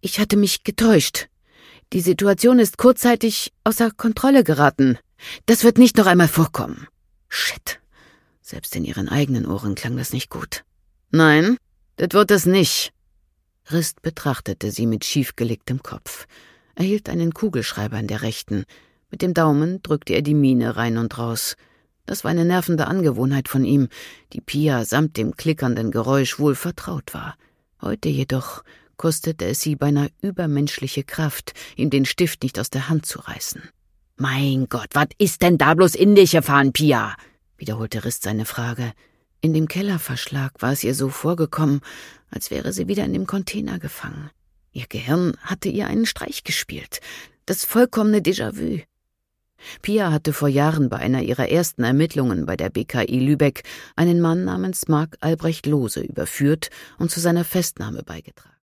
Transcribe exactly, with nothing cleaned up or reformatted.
Ich hatte mich getäuscht. Die Situation ist kurzzeitig außer Kontrolle geraten. Das wird nicht noch einmal vorkommen. Shit. Selbst in ihren eigenen Ohren klang das nicht gut. Nein, das wird es nicht. Rist betrachtete sie mit schiefgelegtem Kopf. Er hielt einen Kugelschreiber in der rechten. Mit dem Daumen drückte er die Mine rein und raus. Das war eine nervende Angewohnheit von ihm, die Pia samt dem klickernden Geräusch wohl vertraut war. Heute jedoch kostete es sie beinahe übermenschliche Kraft, ihm den Stift nicht aus der Hand zu reißen. »Mein Gott, was ist denn da bloß in dich gefahren, Pia?« wiederholte Rist seine Frage. In dem Kellerverschlag war es ihr so vorgekommen, als wäre sie wieder in dem Container gefangen. Ihr Gehirn hatte ihr einen Streich gespielt, das vollkommene Déjà-vu. Pia hatte vor Jahren bei einer ihrer ersten Ermittlungen bei der B K I Lübeck einen Mann namens Marc Albrecht Lohse überführt und zu seiner Festnahme beigetragen.